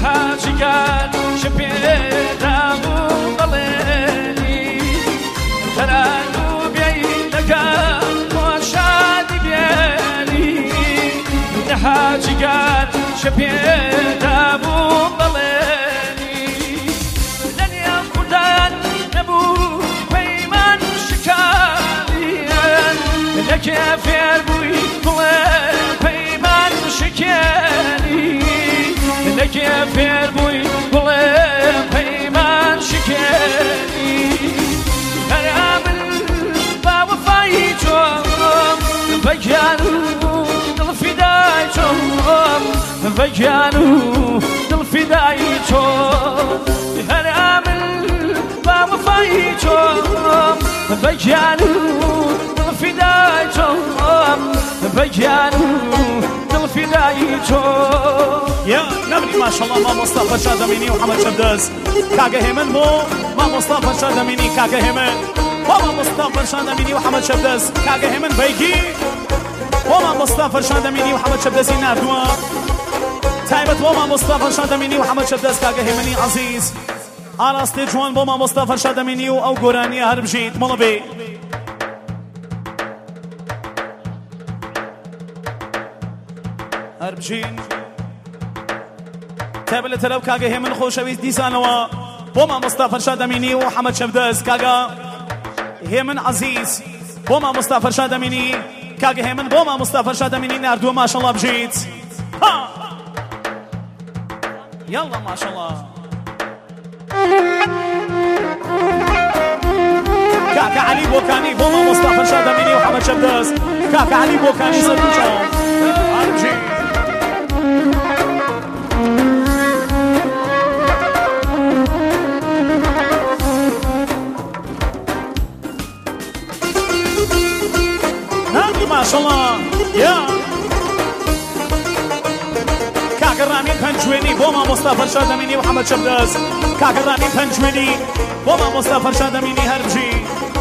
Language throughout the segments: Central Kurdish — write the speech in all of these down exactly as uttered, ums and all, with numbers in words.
حاجگان شپێدام و بەڵێنی تەران و بێی لەگەڵ تۆ شادی بێنی لە حاجگان شپێدام و بەڵێنی لە نێو کوردان نەبوو پەیمان شکاریان لەکێ فێر بووی بڵێ پەیمان شکێنی لەکێ فێر بووی بڵێ پەیمان شکێنی هەرا من با وەفایی تۆم بەگیان و دڵفیدای تۆم بەگیان و دڵفیدای تۆم هەرا من با وەفایی تۆم بەگیان و دڵفیدای تۆم بەگیان و دڵفیدای تۆم یا نبری ماشاءالله مامۆستا فەرشاد ئەمینی و حەمەد شەبدەست کاگە هێمن بۆ مامۆستا فەرشاد ئەمینی کاگە هێمن بۆ مامۆستا فەرشاد ئەمینی و حەمەد شەبدەست کاگە هێمن بەیگی بۆ مامۆستا فەرشاد ئەمینی و حەمەد شەبدەستی نردووە تایبەت بۆ مامۆستا فەرشاد ئەمینی و حەمەد شەبدەست کاگە هێمنی عەزیز ئاراستێ جوان بۆ مامۆستا فەرشاد ئەمینی و ئەو گۆرانیە هەر بژیت مەڵە بێ هەر بژین تابە لە تەرەو کاگە هێمن خۆشەویست دیسانەوە بۆ مامۆستا فەرشاد ئەمینی و حەمەد شەبدەست کاگە هێمن عەزیز بۆ مامۆستا فەرشاد ئەمینی کاگە هێمن بۆ مامۆستا فەرشاد ئەمینی نردووە ماشەڵڵا بژیت یاڵڵا ماشەڵڵا کاکە عەلی بۆکانی بۆ مامۆستا فەرشاد ئەمینی و حەمەد شەبدەست کاکە عەلی بۆکانی سەرپوچەوە هەر بژیت ماشاءالله یا کاکە ڕامین پەنجوێنی بۆ مامۆستا فەرشاد ئەمینی و حەمەد شەبدەست کاکە ڕامین پەنجوێنی بۆ مامۆستا فەرشاد ئەمینی هەر بژی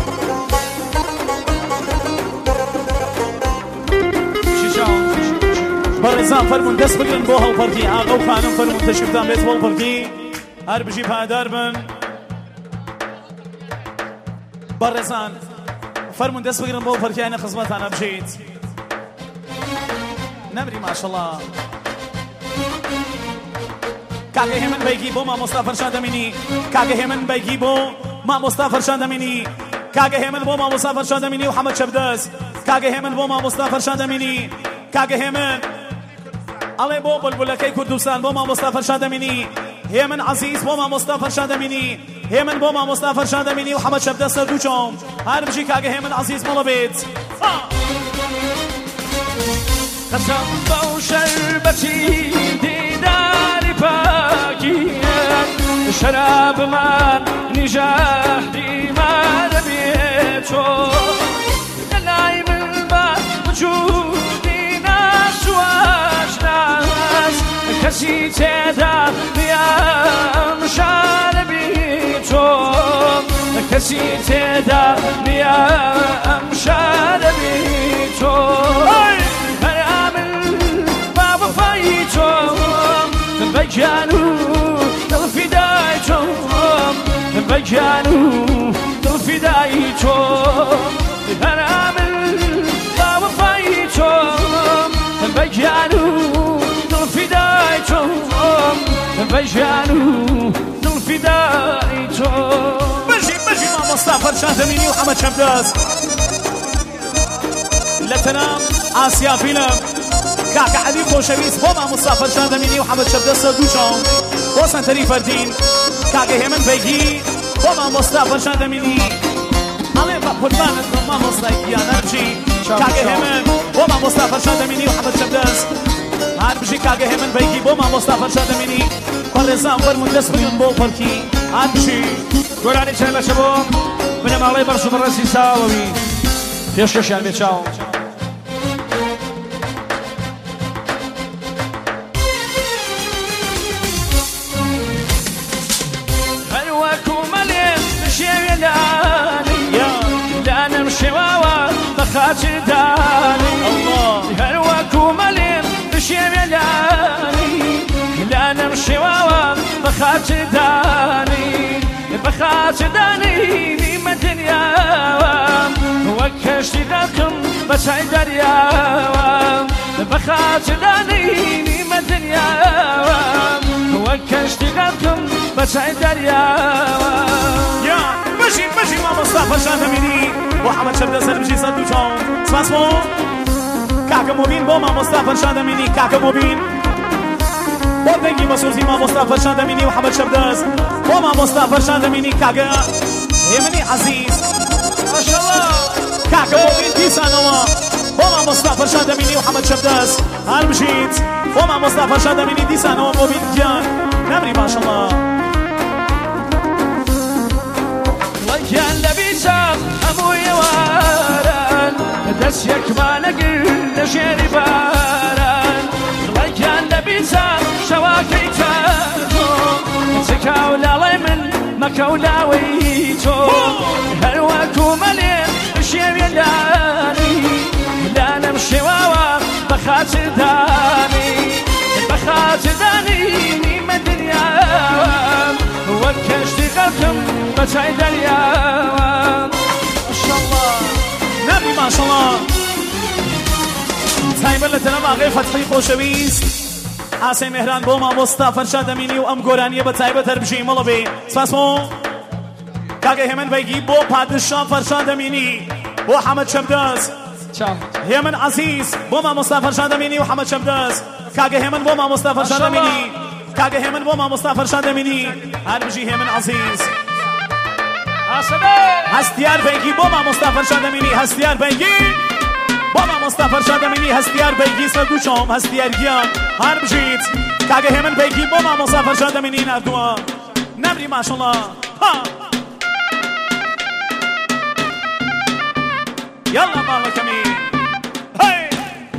بەڕێزان فەرمون دەست بگرن بۆ هەڵپەرکی ئاغا و خانم فەرمون تەشریفتان بێت بۆ هەڵپەرکی هەر بژی پایدار بن بەڕێزان فەرمون دەست بگرن بۆ هەڵپەرکیانە خزمەتانە بژیت نەمری ماشەڵڵا کاگە هێمن بەیگی بۆ مامۆستا فەرشاد ئەمینی کاگە هێمن بەیگی بۆ مامۆستا فەرشاد ئەمینی کاگە هێمن بۆ مامۆستا فەرشاد ئەمینی و حەمەد شەبدەست کاگە هێمن بۆ مامۆستا فەرشاد ئەمینی کاگە هێمن ئەڵێ بۆ بولبولەکەی کوردستان بۆ مامۆستا فەرشاد ئەمینی هێمن عەزیز بۆ مامۆستا فەرشاد ئەمینی هێمن بۆ مامۆستا فەرشاد ئەمینی و حەمەد شەبدەست سەردوو چۆم هەر بژی کاگە هێمن عەزیز مەڵە بێت قەسەم بەو شەربەتی دیداری پاکیان شەرابمان نیژاهریمانە بێتۆ لەلای من بە وجودی ناشواشناس کەسی تێدا نیام شارە بیتۆ کەسی تێدا نیام شارە بیتۆ بەگیان و دڵفیدای تۆم بەگیان و دڵفیدای تۆم هەرا من با وەفایی تۆم بەگیان و دڵفیدای تۆم بەگیان و دڵفیدای تۆم بژی بژی مامۆستا فەرشاد ئەمینی و حەمەد شەبدەست لە تەنام ئاسیا فیلم کاکە عەلی خۆشەویست بۆ مامۆستا فەرشاد ئەمینی و حەمەد شەبدەست سەردووچۆم بۆ سەنتەری فەردین کاکە هێمن بەیگی بۆ مامۆستا فەرشاد ئەمینی ئەڵێ بە قوربانت بە مامۆستای گیانە بژی کاکە هێمن بۆ مامۆستا فەرشاد ئەمینی و حەمەد شەبدەست هەر بژی کاکە هێمن بەیگی بۆ مامۆستا فەرشاد ئەمینی بەڕێزان فەرمون دەست بگرن بۆ پەرکی هەر بژی گۆرانی چای بەشە بۆ بنەماڵەی بەرز و بەڕێزی ساوەوی پێشکەشیان بێت چاو خاطر داني هل وكو مليم بشي ملاني لا نمشي واوا بخاتداني بخاتداني نيمة دنيا وكشتي لكم بشعي دريا بخاتداني نيمة دنيا وكشتي لكم بشعي دريا يا ماشي ماشي ما مصطفى شادميني وحمد شبدة سلبجي صدو شون سماسمو كاكا موبين بوما مصطفى شادميني كاكا موبين بودنگی مسوزی ما مصطفى شادميني وحمد شبدة بوما مصطفى شادميني كاكا يمني عزيز ما شاء الله كاكا موبين ديسانوا بوما مصطفى شادميني وحمد شبدة هالمجيد بوما مصطفى شادميني ديسانوا موبين كيان نمري ما شاء الله كان لبيسا أبوي واران دس يكبان قل شيري باران كان لبيسا شواكي كاتو سكاولا ليمن مكولا ويتو هلواكو مليم شيري داني لا نمشي واوا بخاتر داني بخاتر داني نيم الدنيا وكشتي قلبكم بشعي دريا ما شاء الله نبي ما شاء الله تايمر لتنما غير فتحي خوشويست حسين مهران بوما مصطفى شادميني وام قرانية بتايبة تربجي ملبي سپاسمو كاكا همن بيجي بو پادشاه فرشادميني بو حمد شبداز همن عزيز بوما مصطفى شادميني وحمد شبداز كاكا همن بوما مصطفى شادميني كاكا همن بوما مصطفى شادميني هربجي همن عزيز هستيار بيجي بوما مصطفى شادميني هستيار بيجي بوما مصطفى شادميني هستيار بيجي سدوشم هستيار گيان هربجيت كاكا همن بيجي بوما مصطفى شادميني نردوا نمري ما شاء الله ها يلا مالك امين هاي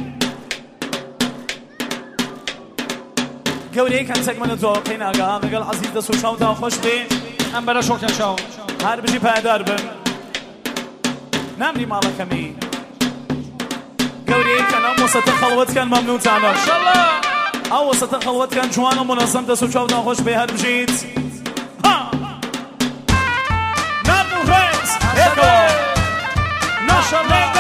قولي كان تكمل الذوقين اقا قال عزيز دسو شاو دا خوش بي ام برا شوكا شاو هر بجي پادر بن نمري مالك امين قولي كان ام وسط الخلوت كان ممنون تعمل ما شاء الله او وسط الخلوت كان جوان ومنظم دسو شاو دا خوش بي هر بجيت ها نمو غيز ما شاء الله